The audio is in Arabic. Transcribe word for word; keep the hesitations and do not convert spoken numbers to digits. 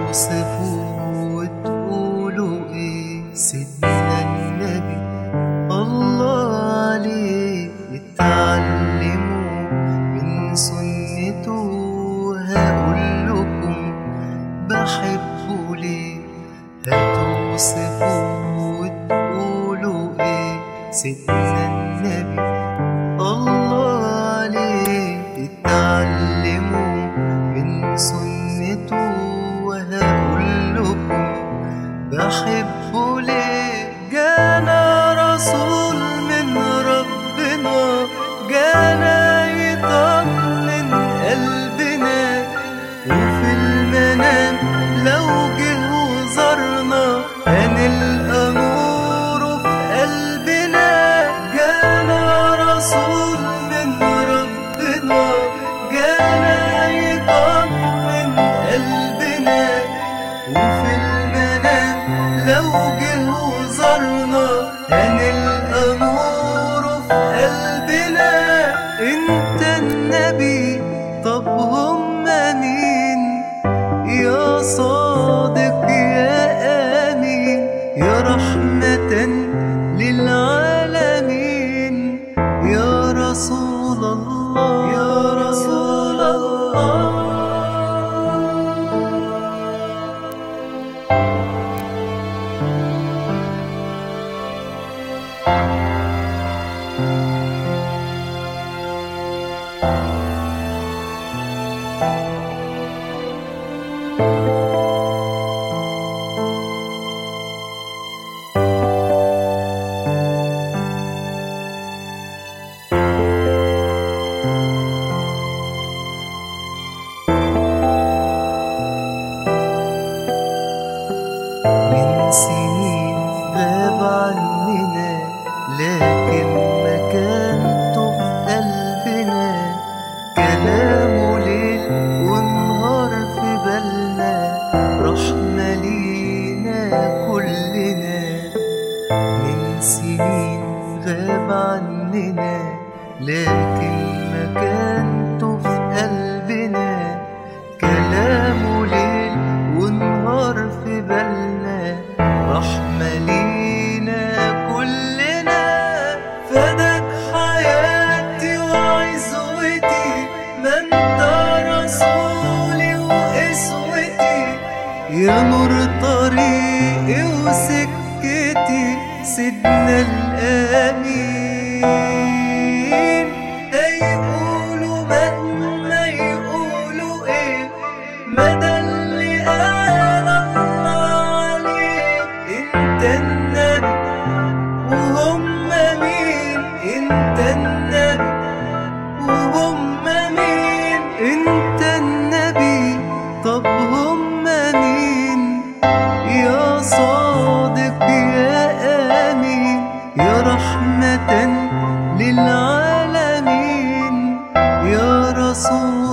هتوصفوا وتقولوا ايه؟ سيدنا النبي الله عليه، اتعلموا من سنته. هقول لكم بحبه ليه. هتوصفوا وتقولوا ايه؟ سيدنا النبي الله عليه، اتعلموا من سنته. وهقول لكم بحبه ليه. جانا رسول من ربنا، جانا يطمن قلبنا، وفي المنام لو جه وزارنا هنلقى نوره في قلبنا. جانا رسول من ربنا، جانا يطمن قلبنا، وفي المنام لو جه وزارنا هنلقى نوره في قلبنا. انت النبي، طب هم مين؟ يا صادق يا امين، يا رحمة للعالمين، يا رسول الله، يا رسول الله. من سنين غاب عننا، لكن مكانته في قلبنا. كلامه ليل ونهار في بالنا، رحمة لينا كلنا. من سنين غاب عننا، لكن مكانته في قلبنا. كلامه ليل ونهار في بالنا، رحمة لينا كلنا. فداك حياتي وعزوتي، ما انت رسولي واسوتي. يا نور طريقي وسكتي، سيدنا الامين. هيقولوا مهما يقولوا ايه، مدى اللي قال الله عليه. انت النبي وهم مين؟ انت النبي وهم مين؟ انت النبي، طب هم مين؟ يا صادق يا امين، يا رحمة للعالمين، يا رسول